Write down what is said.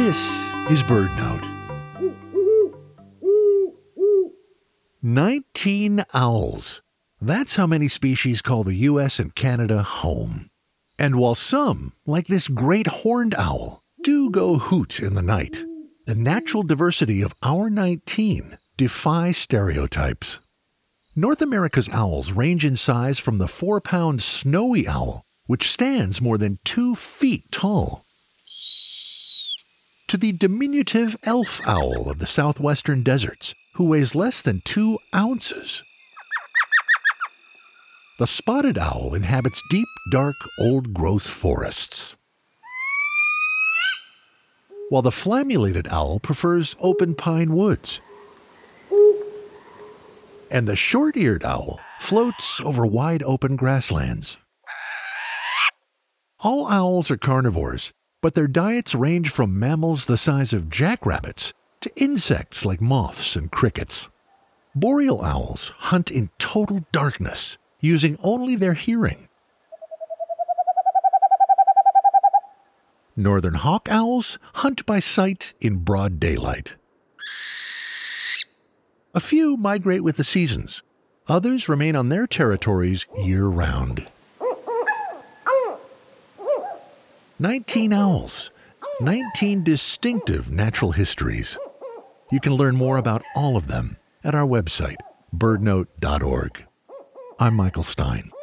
This is BirdNote. 19 owls. That's how many species call the U.S. and Canada home. And while some, like this great horned owl, do go hoot in the night, the natural diversity of our 19 defy stereotypes. North America's owls range in size from the 4-pound snowy owl, which stands more than 2 feet tall, to the diminutive elf owl of the southwestern deserts, who weighs less than 2 ounces. The spotted owl inhabits deep, dark, old-growth forests, while the flammulated owl prefers open pine woods. And the short-eared owl floats over wide-open grasslands. All owls are carnivores, but their diets range from mammals the size of jackrabbits to insects like moths and crickets. Boreal owls hunt in total darkness, using only their hearing. Northern hawk owls hunt by sight in broad daylight. A few migrate with the seasons. Others remain on their territories year-round. 19 owls, 19 distinctive natural histories. You can learn more about all of them at our website, birdnote.org. I'm Michael Stein.